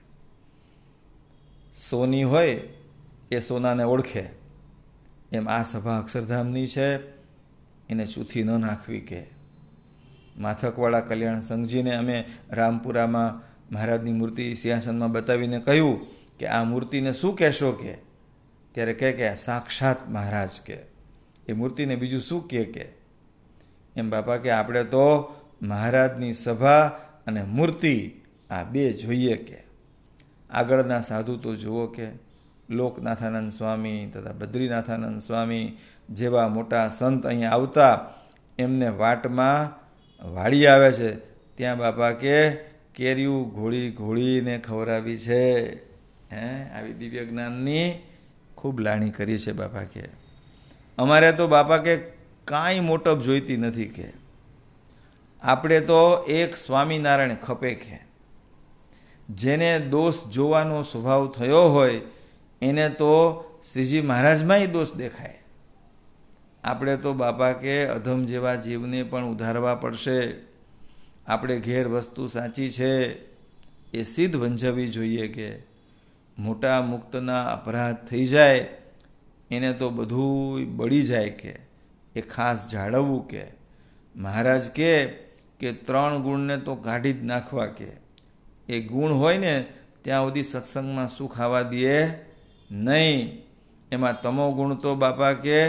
સોની હોય એ સોનાને ઓળખે એમ આ સભા અક્ષરધામની છે, એને ચૂથી ન નાખવી કે. માથકવાળા કલ્યાણ સંઘજીને અમે રામપુરામાં મહારાજની મૂર્તિ સિંહાસનમાં બતાવીને કહ્યું કે આ મૂર્તિને શું કહેશો કે. ત્યારે કહે કે સાક્ષાત મહારાજ કે. એ મૂર્તિને બીજું શું કહે કે. એમ બાપા કે આપણે તો મહારાજની સભા અને મૂર્તિ આ બે જોઈએ કે. આગળના સાધુ તો જુઓ કે લોકનાથાનંદ સ્વામી તથા બદ્રીનાથાનંદ સ્વામી જેવા મોટા સંત અહીંયા આવતા એમને વાટમાં વાળી આવે છે, ત્યાં બાપા કે કેરીયું ઘોળી ઘોળીને ખવડાવી છે. હે, આવી દિવ્ય જ્ઞાનની ખૂબ લાણી કરી છે બાપા કે. અમારે તો બાપા કે કાંઈ મોટપ જોઈતી નથી કે. આપણે તો એક સ્વામિનારાયણ ખપે કે. જેને દોષ જોવાનો સ્વભાવ થયો હોય એને તો શ્રીજી મહારાજમાંય દોષ દેખાય. આપણે તો બાપા કે અધમ જેવા જીવને પણ ઉધારવા પડશે. આપણે ઘેર વસ્તુ સાચી છે એ સિદ્ધ વંજવી જોઈએ કે. મોટા મુક્તના અપરાધ થઈ જાય એને તો બધું બળી જાય કે. એ ખાસ જાળવવું કે. મહારાજ કે કે ત્રણ ગુણને તો કાઢી જ નાખવા કે. એ ગુણ હોય ને ત્યાં સુધી સત્સંગમાં સુખ આવવા દે નહીં. એમાં તમો ગુણ તો બાપા કે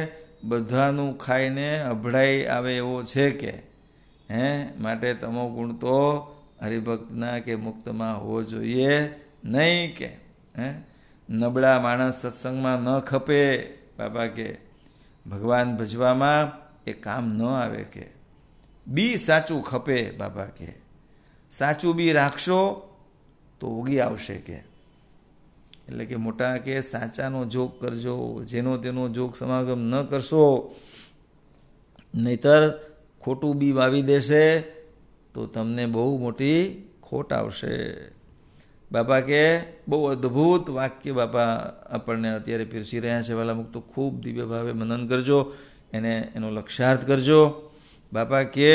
બધાનું ખાઈને અભડાઈ આવે એવો છે કે હે માટે તમો ગુણ તો હરિભક્તના કે મુક્તમાં હોવો જોઈએ નહીં કે હે નબળા માણસ સત્સંગમાં ન ખપે બાબા કે ભગવાન ભજવામાં એ કામ ન આવે કે બી સાચું ખપે બાબા કે સાચું બી રાખશો તો ઉગી આવશે કે એટલે કે મોટા કે સાચાનો જોગ કરજો, જેનો તેનો જોગ સમાગમ ન કરશો, નહીતર ખોટું બી વાવી દેશે તો તમને બહુ મોટી ખોટ આવશે. બાપા કે બહુ અદ્ભુત વાક્ય બાપા આપણને અત્યારે પીરસી રહ્યા છે. વાલા મુક્તો ખૂબ દિવ્ય ભાવે મનન કરજો, એને એનો લક્ષાર્થ કરજો. બાપા કે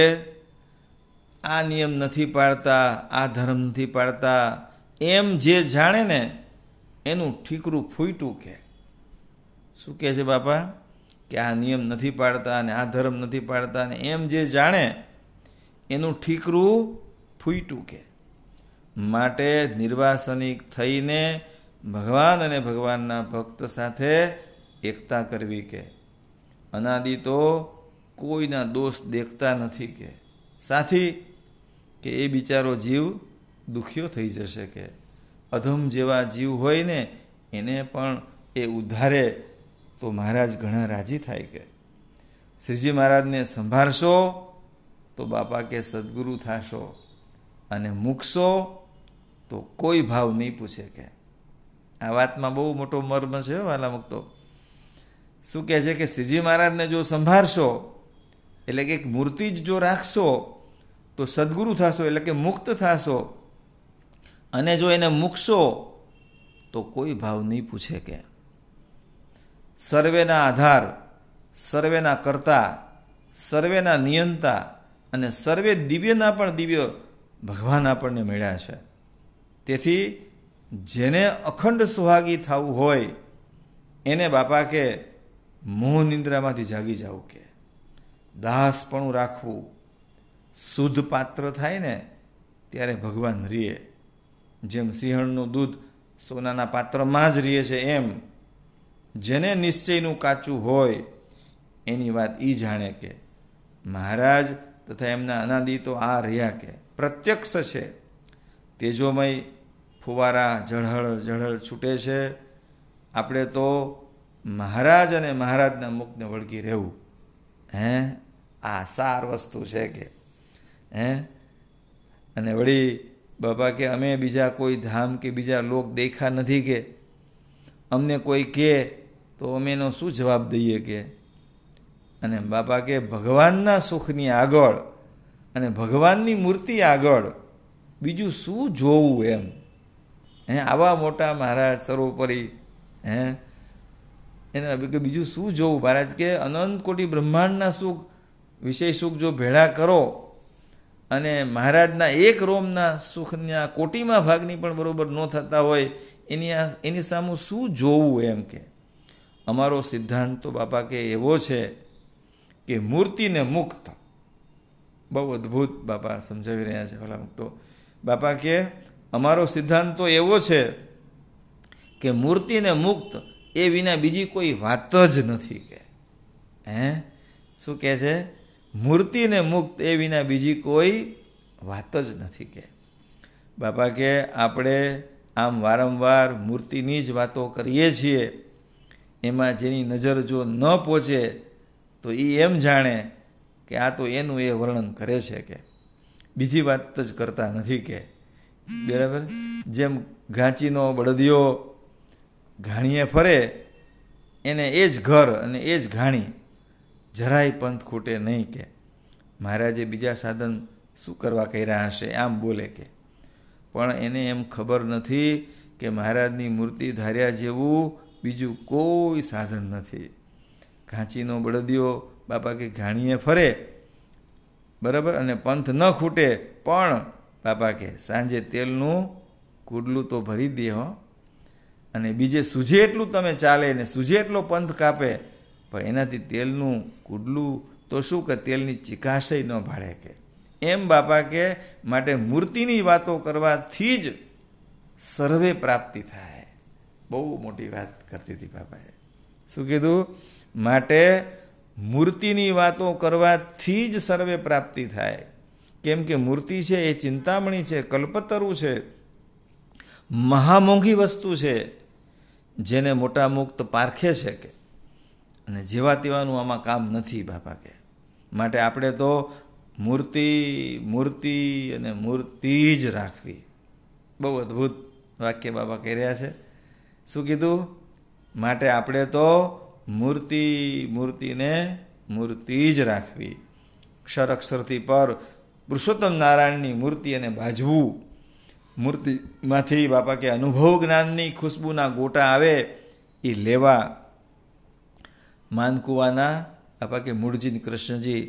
આ નિયમ નથી પાળતા, આ ધર્મ નથી પાળતા, એમ જે જાણે ને એનું ઠીકરું ફૂટ્યું કે શું કહે છે બાપા કે આ નિયમ નથી પાળતા અને આ ધર્મ નથી પાળતા અને એમ જે જાણે એનું ઠીકરું ફૂટ્યું કે માટે નિર્વાસનિક થઈને ભગવાન અને ભગવાનના ભક્ત સાથે એકતા કરવી કે અનાદિ તો કોઈના દોષ દેખતા નથી કે સાથી કે એ બિચારો જીવ દુખ્યો થઈ જશે કે અધમ જેવા જીવ હોય ને એને પણ એ ઉદ્ધારે તો મહારાજ ઘણા રાજી થાય કે શ્રીજી મહારાજને સંભાળશો તો બાપા કે સદગુરુ થાશો અને મૂકશો તો કોઈ ભાવ નહીં પૂછે કે આ વાતમાં બહુ મોટો મર્મ છે વાલા મુક્તો. શું કહે છે કે શ્રીજી મહારાજને જો સંભાળશો એટલે કે એક મૂર્તિ જ જો રાખશો તો સદગુરુ થશો એટલે કે મુક્ત થશો અને જો એને મૂકશો તો કોઈ ભાવ નહીં પૂછે કે સર્વેના આધાર, સર્વેના કર્તા, સર્વેના નિયંતા અને સર્વે દિવ્યના પણ દિવ્ય ભગવાન આપણને મળ્યા છે. તેથી જેને અખંડ સુહાગી થવું હોય એને બાપા કે મોહ નિંદ્રામાંથી જાગી જવું કે દાસપણું રાખવું. શુદ્ધ પાત્ર થાય ને ત્યારે ભગવાન રીએ. જેમ સિંહણનું દૂધ સોનાના પાત્રમાં જ રીએ છે એમ જેને નિશ્ચયનું કાચું હોય એની વાત એ જાણે કે મહારાજ તથા એમના અનાદિ તો આ રહ્યા કે પ્રત્યક્ષ છે. તેજોમય ફુવારા ઝળહળ ઝળહળ છૂટે છે. આપણે તો મહારાજ અને મહારાજના મુખને વળગી રહેવું. હે આ સાર વસ્તુ છે કે હે અને વળી બાપા કે અમે બીજા કોઈ ધામ કે બીજા લોક દેખા નથી કે અમને કોઈ કહે તો અમે એનો શું જવાબ દઈએ કે અને બાપા કે ભગવાનના સુખની આગળ અને ભગવાનની મૂર્તિ આગળ બીજું શું જોવું એમ હે આવા મોટા મહારાજ સર્વોપરી હે એને બીજું શું જોવું મહારાજ કે અનંત કોટી બ્રહ્માંડના સુખ વિષય સુખ જો ભેળા કરો અને મહારાજના એક રોમના સુખના કોટીમાં ભાગની પણ બરોબર ન થતા હોય એની એની સામે શું જોવું એમ કે અમારો સિદ્ધાંત તો બાપા કે એવો છે કે મૂર્તિને મુક્ત. બહુ અદ્ભુત બાપા સમજાવી રહ્યા છે ભલા મુક્તો. બાપા કે અમારો સિદ્ધાંત તો એવો છે કે મૂર્તિને મુક્ત એ વિના બીજી કોઈ વાત જ નથી કે હે શું કહે છે મૂર્તિને મુક્ત એ વિના બીજી કોઈ વાત જ નથી કે બાપા કે આપણે આમ વારંવાર મૂર્તિની જ વાતો કરીએ છીએ. એમાં જેની નજર જો ન પહોંચે તો એ એમ જાણે કે આ તો એનું એ વર્ણન કરે છે કે બીજી વાત જ કરતા નથી કે બરાબર. જેમ ઘાંચીનો બળદિયો ઘાણીએ ફરે એને એ જ ઘર અને એ જ ઘાણી જરાય પંથ ખૂટે નહીં કે મહારાજે બીજા સાધન શું કરવા કર્યા હશે આમ બોલે કે પણ એને એમ ખબર નથી કે મહારાજની મૂર્તિ ધાર્યા જેવું બીજું કોઈ સાધન નથી. ઘાંચીનો બળદિયો બાપા કે ઘાણીએ ફરે બરાબર અને પંથ ન ખૂટે પણ બાપા કે સાંજે તેલનું કુડલું તો ભરી દે હો અને બીજે સૂજે એટલું તમે ચાલે ને સૂજે એટલો પંથ કાપે પણ એનાથી તેલનું કુડલું તો શું કે તેલની ચિકાશય ન ભાળે કે એમ બાપા કે માટે મૂર્તિની વાતો કરવાથી જ સર્વે પ્રાપ્તિ થાય. બહુ મોટી વાત કરતી હતી બાપાએ. શું કીધું? માટે મૂર્તિની વાતો કરવાથી જ સર્વે પ્રાપ્તિ થાય. કેમ કે મૂર્તિ છે એ ચિંતામણી છે, કલ્પતરુ છે, મહામોંઘી વસ્તુ છે, જેને મોટા મુક્ત પારખે છે કે અને જેવા તેવાનું આમાં કામ નથી બાપા કે. માટે આપણે તો મૂર્તિ મૂર્તિ અને મૂર્તિ જ રાખવી. બહુ અદ્ભુત વાક્ય બાબા કહી રહ્યા છે. શું કીધું? માટે આપણે તો મૂર્તિ મૂર્તિને મૂર્તિ જ રાખવી. અક્ષર અક્ષરથી પર પુરુષોત્તમ નારાયણની મૂર્તિ અને બાજવું. મૂર્તિમાંથી બાપા કે અનુભવ જ્ઞાનની ખુશ્બુના ગોટા આવે એ લેવા. માનકુવાના બાપા કે મૂળજી કૃષ્ણજી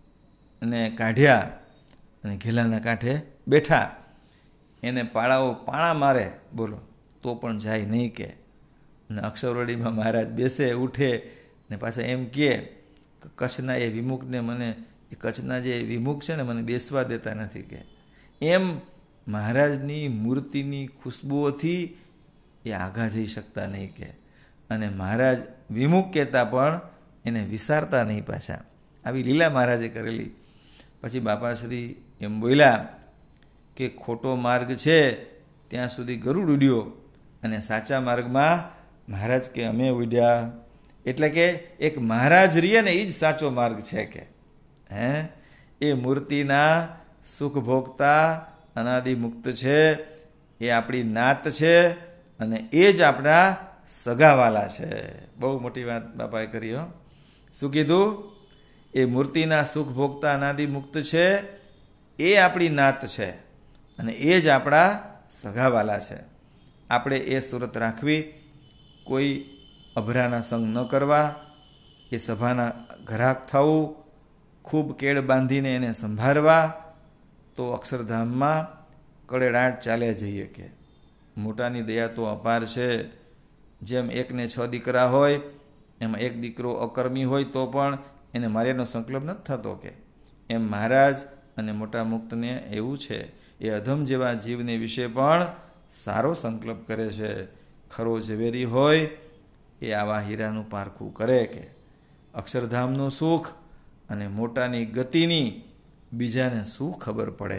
ને કાઢ્યા અને ઘેલાના કાંઠે બેઠા. એને પાળાઓ પાણા મારે બોલો તો પણ જાય નહીં કે. અને અક્ષરવડીમાં મહારાજ બેસે ઉઠે ને પાછા એમ કહે કે કચ્છના એ વિમુખને મને એ કચ્છના જે વિમુખ છે ને મને બેસવા દેતા નથી કે. એમ મહારાજની મૂર્તિની ખુશ્બુઓથી એ આઘા જઈ શકતા નહીં કે. અને મહારાજ વિમુખ કહેતા પણ એને વિસારતા નહીં પાછા. આવી લીલા મહારાજે કરેલી. પછી બાપાશ્રી એમ બોલ્યા કે ખોટો માર્ગ છે ત્યાં સુધી ગરુડ ઉડ્યો અને સાચા માર્ગમાં મહારાજ કે અમે ઉડ્યા. એટલે કે એક મહારાજ રહીએ ને એ જ સાચો માર્ગ છે કે. હે એ મૂર્તિના સુખ ભોગતા અનાદિ મુક્ત છે, એ આપણી નાત છે અને એ જ આપણા સગાવાલા છે. બહુ મોટી વાત બાપાએ કરી હો. શું કીધું? એ મૂર્તિના સુખ ભોગતા અનાદિ મુક્ત છે, એ આપણી નાત છે અને એ જ આપણા સગાવાલા છે. આપણે એ સુરત રાખવી. કોઈ અભરાના સંગ ન કરવા, એ સભાના ઘરાક થવું, ખૂબ કેળ બાંધીને એને સંભાળવા, તો અક્ષરધામમાં કડેડાટ ચાલ્યા જઈએ કે. મોટાની દયા તો અપાર છે. જેમ એકને છ દીકરા હોય એમાં એક દીકરો અકર્મી હોય તો પણ એને માર્યાનો સંકલ્પ નથી થતો કે. એમ મહારાજ અને મોટા મુક્તને એવું છે. એ અધમ જેવા જીવને વિશે પણ સારો સંકલ્પ કરે છે. ખરો ઝવેરી હોય એ આવા હીરાનું પારખું કરે કે. અક્ષરધામનું સુખ અને મોટાની ગતિની બીજાને શું ખબર પડે?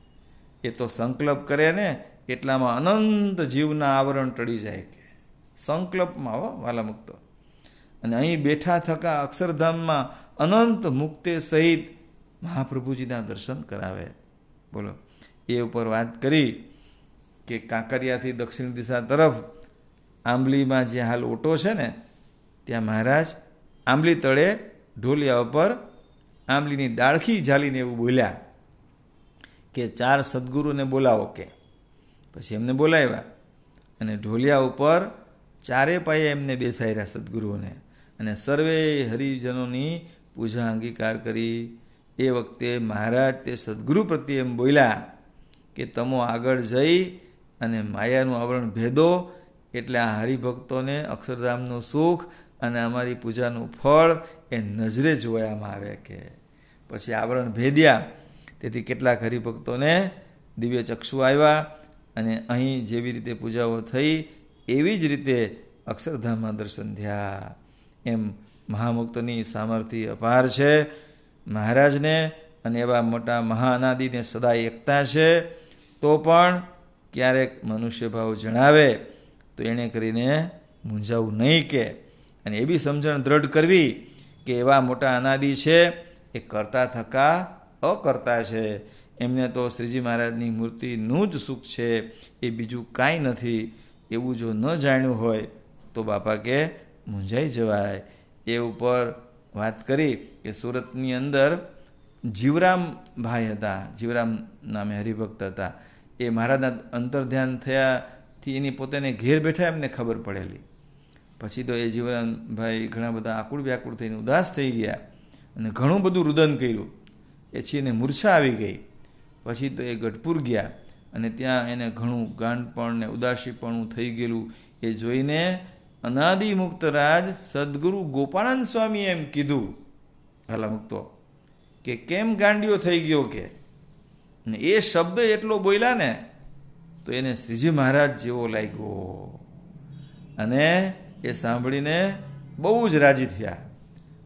એ તો સંકલ્પ કરે ને એટલામાં અનંત જીવના આવરણ ટળી જાય કે. સંકલ્પમાં હો વાલા મુક્તો. અને અહીં બેઠા થકા અક્ષરધામમાં અનંત મુક્તે સહિત મહાપ્રભુજીના દર્શન કરાવે. બોલો એ ઉપર વાત કરી કે કાંકરિયાથી દક્ષિણ દિશા તરફ આંબલીમાં જે હાલ ઓટો છે ને ત્યાં મહારાજ આંબલી તળે ઢોલિયા ઉપર આંબલીની ડાળખી ઝાલીને એવું બોલ્યા કે ચાર સદગુરુને બોલાવો કે. પછી એમને બોલાવ્યા અને ઢોલિયા ઉપર ચારે પાયે એમને બેસાડ્યા સદગુરુઓને અને સર્વે હરિજનોની પૂજા અંગીકાર કરી. એ વખતે મહારાજ તે સદગુરુ પ્રત્યે એમ બોલ્યા કે તમો આગળ જઈ અને માયાનું આવરણ ભેદો એટલે આ હરિભક્તોને અક્ષરધામનું સુખ અને અમારી પૂજાનું ફળ એ નજરે જોવામાં આવે કે. પછી આવરણ ભેદ્યા. તેથી કેટલાક હરિભક્તોને દિવ્ય ચક્ષુ આવ્યા અને અહીં જેવી રીતે પૂજાઓ થઈ એવી જ રીતે અક્ષરધામમાં દર્શન થયા. એમ મહામુક્તની સામર્થ્ય અપાર છે. મહારાજને અને એવા મોટા મહાઅનાદિને સદાય એકતા છે. તો પણ ક્યારેક મનુષ્ય ભાવ જણાવે તો એણે કરીને મૂંઝાવું નહીં કે. અને એવી સમજણ દ્રઢ કરવી કે એવા મોટા અનાદિ છે એ કરતા થકા અકર્તા છે. એમને તો શ્રીજી મહારાજની મૂર્તિનું જ સુખ છે, એ બીજું કાંઈ નથી. એવું જો ન જાણ્યું હોય તો બાપા કે મૂંઝાઈ જવાય. એ ઉપર વાત કરી કે સુરતની અંદર જીવરામભાઈ હતા. જીવરામ નામે હરિભક્ત હતા. એ મહારાજના અંતર્ધ્યાન થયાથી એની પોતાને ઘેર બેઠા એમને ખબર પડેલી. પછી તો એ જીવરામભાઈ ઘણા બધા આકુળ વ્યાકુળ થઈને ઉદાસ થઈ ગયા અને ઘણું બધું રુદન કર્યું. એ છે એને મૂર્છા આવી ગઈ. પછી તો એ ગઢપુર ગયા અને ત્યાં એને ઘણું ગાંડપણ ને ઉદાસીપણું થઈ ગયેલું એ જોઈને અનાદિ મુક્તરાજ સદગુરુ ગોપાળાનંદ સ્વામીએ એમ કીધું હાલા મુક્તો કે કેમ ગાંડિયો થઈ ગયો કે. ને એ શબ્દ એટલો બોલ્યા ને તો એને શ્રીજી મહારાજ જેવો લાગ્યો અને એ સાંભળીને બહુ જ રાજી થયા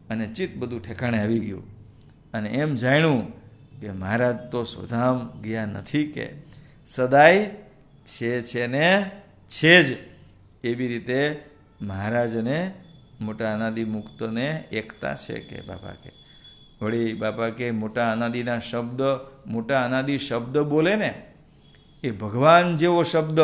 અને ચિત્ત બધું ઠેકાણે આવી ગયું અને એમ જાણ્યું કે મહારાજ તો સ્વધામ ગયા નથી, કે સદાય છે છે ને છે જ. એવી રીતે મહારાજ અને મોટા અનાદિ મુક્તને એકતા છે કે બાપા કે. વળી બાપા કે મોટા અનાદિના શબ્દ, મોટા અનાદિ શબ્દ બોલે ને એ ભગવાન જેવો શબ્દ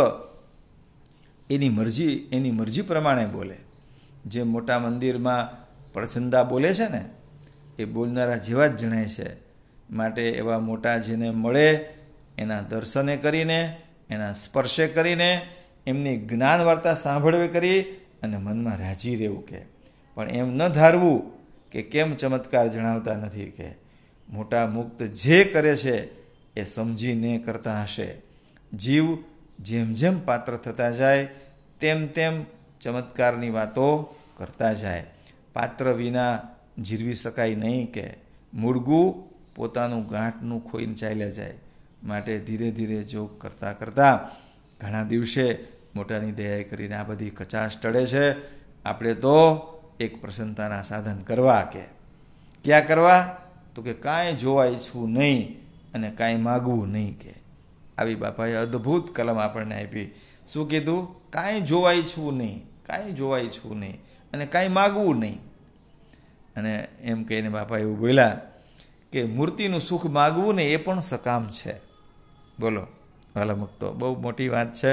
એની મરજી એની મરજી પ્રમાણે બોલે. જે મોટા મંદિરમાં પ્રછંદા બોલે છે ને એ બોલનારા જેવા જ જણાય છે. માટે એવા મોટા જેને મળે એના દર્શને કરીને, એના સ્પર્શે કરીને, એમની જ્ઞાન વાર્તા સાંભળવી કરી અને મનમાં રાજી રહેવું કે. પણ એમ ન ધારવું કે કેમ ચમત્કાર જણાવતા નથી, કે મોટા મુક્ત જે કરે છે એ સમજીને કરતા હશે. જીવ જેમ જેમ પાત્ર થતા જાય તેમ તેમ ચમત્કારની વાતો કરતા જાય. પાત્ર વિના જીરવી શકાય નહીં, કે મૂળગું પોતાનું ગાંઠનું ખોઈને ચાલ્યા જાય. માટે ધીરે ધીરે જોગ કરતાં કરતાં ઘણા દિવસે મોટાની દયાએ કરીને આ બધી કચાશ ટળે છે. આપણે તો એક પ્રસન્નતાના સાધન કરવા, કે ક્યાં કરવા? તો કે કાંઈ જોવા ઈચ્છવું નહીં અને કાંઈ માગવું નહીં. કે આવી બાપાએ અદ્ભુત કલમ આપણને આપી. શું કીધું? કાંઈ જોવા ઈચ્છવું નહીં, કાંઈ જોવા ઈચ્છવું નહીં અને કાંઈ માગવું નહીં. અને એમ કહીને બાપા એવું બોલ્યા કે મૂર્તિનું સુખ માગવું ને એ પણ સકામ છે. બોલો વાલા મુક્તો, બહુ મોટી વાત છે.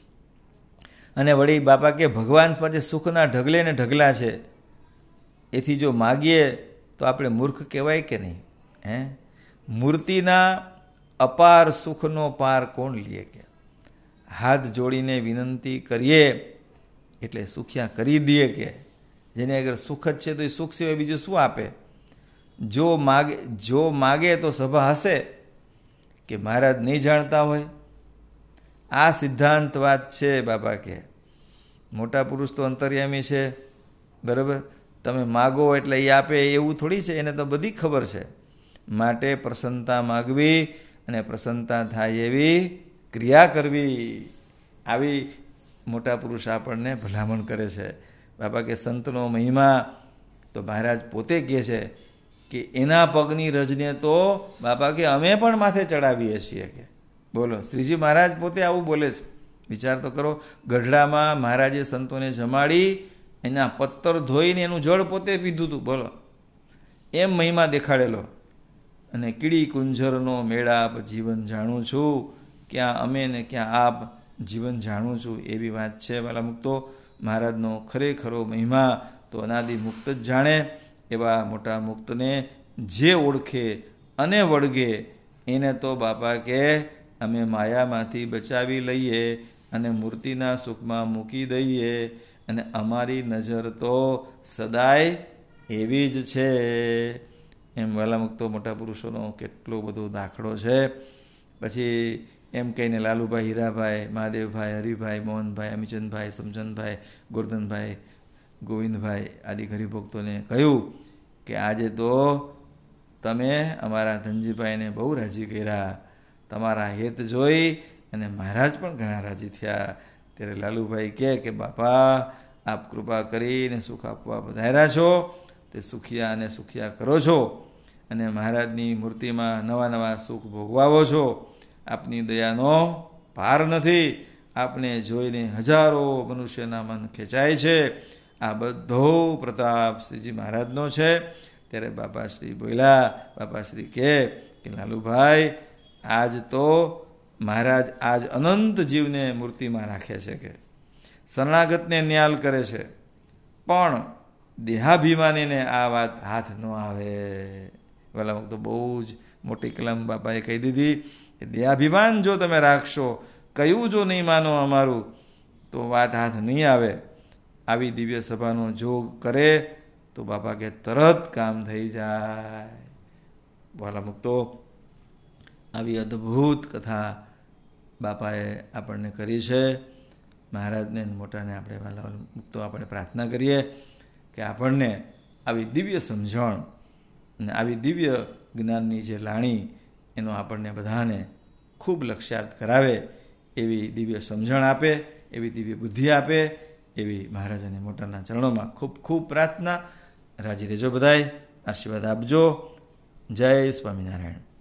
અને વળી બાપા કે ભગવાન પાસે સુખના ઢગલે ને ઢગલા છે, એથી જો માગીએ તો આપણે મૂર્ખ કહેવાય કે નહીં? હે, મૂર્તિના અપાર સુખનો પાર કોણ લે? કે હાથ જોડીને વિનંતી કરીએ એટલે સુખ્યા કરી દઈએ. કે જેને અગર સુખ જ છે તો એ સુખ સિવાય બીજું શું આપે? જો માગે જો માગે તો સભા હશે, કે મહારાજ નહીં જાણતા હોય? આ સિદ્ધાંત વાત છે બાપા કે. મોટા પુરુષ તો અંતર્યામી છે, બરાબર? તમે માગો એટલે એ આપે એવું થોડી છે, એને તો બધી ખબર છે. માટે પ્રસન્નતા માગવી અને પ્રસન્નતા થાય એવી ક્રિયા કરવી, આવી મોટા પુરુષ આપણને ભલામણ કરે છે. બાપા કે સંતનો મહિમા તો મહારાજ પોતે કહે છે કે એના પગની રજને તો બાપા કે અમે પણ માથે ચડાવીએ છીએ. કે બોલો, શ્રીજી મહારાજ પોતે આવું બોલે છે. વિચાર તો કરો, ગઢડામાં મહારાજે સંતોને જમાડી એના પત્તર ધોઈને એનું જળ પોતે પીધું હતું. બોલો, એમ મહિમા દેખાડેલો. અને કીડી કુંજરનો મેળાપ જીવન જાણું છું, ક્યાં અમે ને ક્યાં આપ જીવન જાણું છું. એવી વાત છે વાલા મુક્તો. મહારાજનો ખરેખરો મહિમા તો અનાદિ મુક્ત જ જાણે. એવા મોટા મુક્તને જે ઓળખે અને વળગે એને તો બાપા કે અમે માયામાંથી બચાવી લઈએ અને મૂર્તિના સુખમાં મૂકી દઈએ. અને અમારી નજર તો સદાય એવી જ છે. એમ વાલા મુક્તો મોટા પુરુષોનો કેટલો બધો દાખલો છે. પછી એમ કહીને લાલુભાઈ, હીરાભાઈ, મહાદેવભાઈ, હરિભાઈ, મોહનભાઈ, અમીચંદભાઈ, સમચંદભાઈ, ગોરધનભાઈ, ગોવિંદભાઈ આદિ હરિભક્તોને કહ્યું કે આજે તો તમે અમારા ધનજીભાઈને બહુ રાજી કર્યા. તમારા હેત જોઈ અને મહારાજ પણ ઘણા રાજી થયા. ત્યારે લાલુભાઈ કહે કે બાપા, આપ કૃપા કરીને સુખ આપવા પધાર્યા છો, તે સુખિયા અને સુખિયા કરો છો અને મહારાજની મૂર્તિમાં નવા નવા સુખ ભોગવાવો છો. આપની દયાનો પાર નથી. આપને જોઈને હજારો મનુષ્યના મન ખેંચાય છે. આ બધો પ્રતાપ શ્રીજી મહારાજનો છે. ત્યારે બાપાશ્રી બોલ્યા, બાપાશ્રી કહે કે લાલુભાઈ, આજ તો મહારાજ આજ અનંત જીવને મૂર્તિમાં રાખે છે, કે શરણાગતને ન્યાલ કરે છે, પણ દેહાભિમાનીને આ વાત હાથ ન આવે. પેલા તો બહુ જ મોટી કલમ બાપાએ કહી દીધી કે દેહાભિમાન જો તમે રાખશો, કયું જો નહીં માનો અમારું, તો વાત હાથ નહીં આવે. આવી દિવ્ય સભાનો જોગ કરે તો બાપા કે તરત કામ થઈ જાય. વાલા મુક્તો, આવી અદ્ભુત કથા બાપાએ આપણને કરી છે. મહારાજને મોટાને આપણે વાલા મુક્તો આપણે પ્રાર્થના કરીએ કે આપણને આવી દિવ્ય સમજણ અને આવી દિવ્ય જ્ઞાનની જે લાણી એનો આપણને બધાને ખૂબ લક્ષ્યાર્થ કરાવે, એવી દિવ્ય સમજણ આપે, એવી દિવ્ય બુદ્ધિ આપે, એવી મહારાજ અને મોટાના ચરણોમાં ખૂબ ખૂબ પ્રાર્થના. રાજી રહેજો બધાય, આશીર્વાદ આપજો. જય સ્વામિનારાયણ.